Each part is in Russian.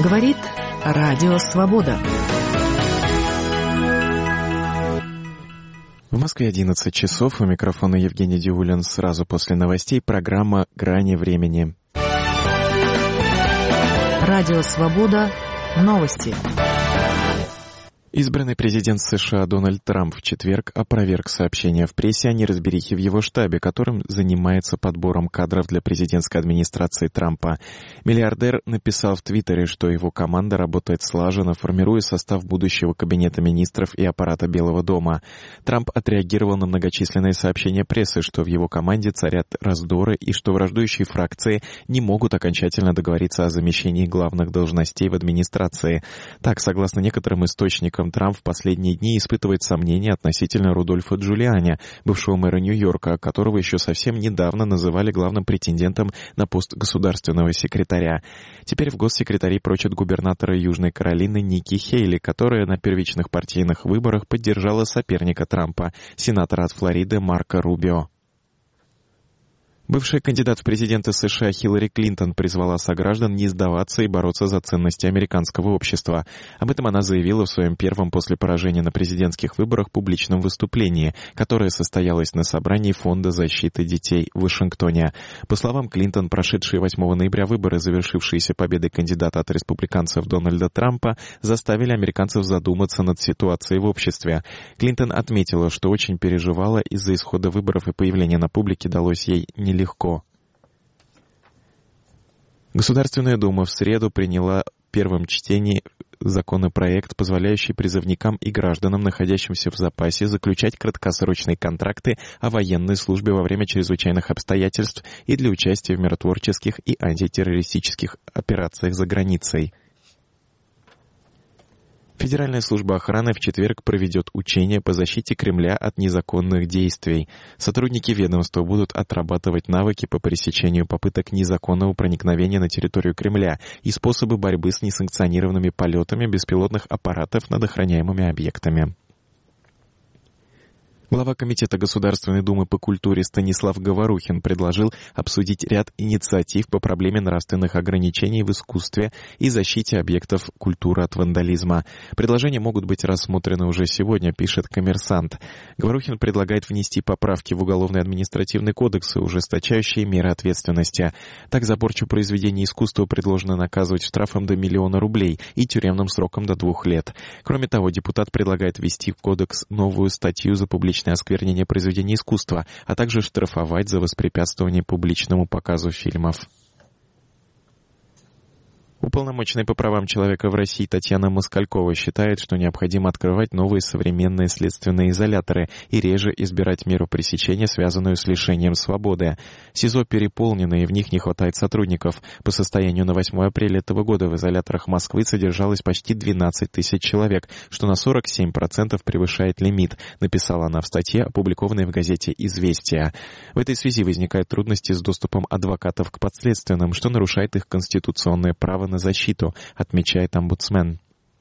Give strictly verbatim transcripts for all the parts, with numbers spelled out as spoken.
Говорит Радио Свобода. В Москве одиннадцать часов. У микрофона Евгений Дивулин. Сразу после новостей программа «Грани времени». Радио Свобода. Новости. Избранный президент США Дональд Трамп в четверг опроверг сообщения в прессе о неразберихе в его штабе, которым занимается подбором кадров для президентской администрации Трампа. Миллиардер написал в Твиттере, что его команда работает слаженно, формируя состав будущего кабинета министров и аппарата Белого дома. Трамп отреагировал на многочисленные сообщения прессы, что в его команде царят раздоры и что враждующие фракции не могут окончательно договориться о замещении главных должностей в администрации. Так, согласно некоторым источникам, Трамп в последние дни испытывает сомнения относительно Рудольфа Джулиани, бывшего мэра Нью-Йорка, которого еще совсем недавно называли главным претендентом на пост государственного секретаря. Теперь в госсекретари прочат губернатора Южной Каролины Ники Хейли, которая на первичных партийных выборах поддержала соперника Трампа, сенатора от Флориды Марко Рубио. Бывшая кандидат в президенты США Хиллари Клинтон призвала сограждан не сдаваться и бороться за ценности американского общества. Об этом она заявила в своем первом после поражения на президентских выборах публичном выступлении, которое состоялось на собрании Фонда защиты детей в Вашингтоне. По словам Клинтон, прошедшие восьмого ноября выборы, завершившиеся победой кандидата от республиканцев Дональда Трампа, заставили американцев задуматься над ситуацией в обществе. Клинтон отметила, что очень переживала из-за исхода выборов, и появление на публике далось ей нелегко. Легко. Государственная Дума в среду приняла в первом чтении законопроект, позволяющий призывникам и гражданам, находящимся в запасе, заключать краткосрочные контракты о военной службе во время чрезвычайных обстоятельств и для участия в миротворческих и антитеррористических операциях за границей. Федеральная служба охраны в четверг проведет учения по защите Кремля от незаконных действий. Сотрудники ведомства будут отрабатывать навыки по пресечению попыток незаконного проникновения на территорию Кремля и способы борьбы с несанкционированными полетами беспилотных аппаратов над охраняемыми объектами. Глава Комитета Государственной Думы по культуре Станислав Говорухин предложил обсудить ряд инициатив по проблеме нравственных ограничений в искусстве и защите объектов культуры от вандализма. Предложения могут быть рассмотрены уже сегодня, пишет «Коммерсант». Говорухин предлагает внести поправки в Уголовный административный кодекс, ужесточающие меры ответственности. Так, за порчу произведений искусства предложено наказывать штрафом до миллиона рублей и тюремным сроком до двух лет. Кроме того, депутат предлагает ввести в кодекс новую статью за публичное осквернение произведений искусства, а также штрафовать за воспрепятствование публичному показу фильмов. Уполномоченная по правам человека в России Татьяна Москалькова считает, что необходимо открывать новые современные следственные изоляторы и реже избирать меру пресечения, связанную с лишением свободы. СИЗО переполнены, и в них не хватает сотрудников. По состоянию на восьмое апреля этого года в изоляторах Москвы содержалось почти двенадцать тысяч человек, что на сорок семь процентов превышает лимит, написала она в статье, опубликованной в газете «Известия». В этой связи возникают трудности с доступом адвокатов к подследственным, что нарушает их конституционное право на защиту, отмечает омбудсмен.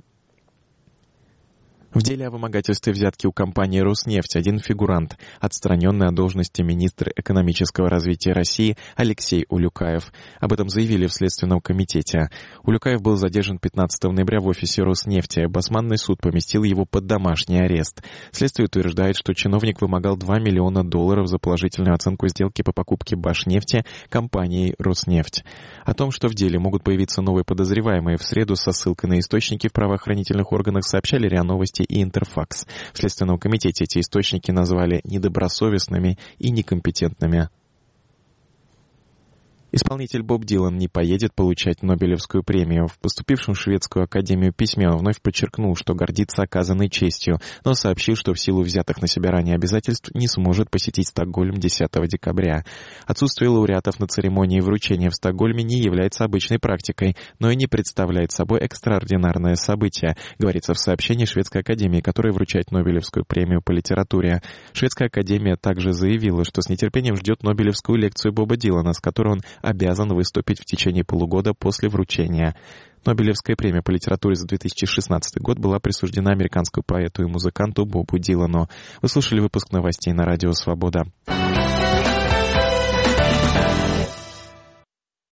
В деле о вымогательстве взятки у компании «Роснефть» один фигурант, отстраненный от должности министра экономического развития России Алексей Улюкаев. Об этом заявили в Следственном комитете. Улюкаев был задержан пятнадцатого ноября в офисе «Роснефти». Басманный суд поместил его под домашний арест. Следствие утверждает, что чиновник вымогал два миллиона долларов за положительную оценку сделки по покупке Башнефти компанией «Роснефть». О том, что в деле могут появиться новые подозреваемые, в среду со ссылкой на источники в правоохранительных органах сообщали РИА Новости и Интерфакс. В Следственном комитете эти источники назвали недобросовестными и некомпетентными. Исполнитель Боб Дилан не поедет получать Нобелевскую премию. В поступившем в Шведскую академию письме он вновь подчеркнул, что гордится оказанной честью, но сообщил, что в силу взятых на себя ранее обязательств не сможет посетить Стокгольм десятого декабря. Отсутствие лауреатов на церемонии вручения в Стокгольме не является обычной практикой, но и не представляет собой экстраординарное событие, говорится в сообщении Шведской академии, которая вручает Нобелевскую премию по литературе. Шведская академия также заявила, что с нетерпением ждет Нобелевскую лекцию Боба Дилана, с которой он обязан выступить в течение полугода после вручения. Нобелевская премия по литературе за две тысячи шестнадцатый год была присуждена американскому поэту и музыканту Бобу Дилану. Вы слушали выпуск новостей на Радио Свобода.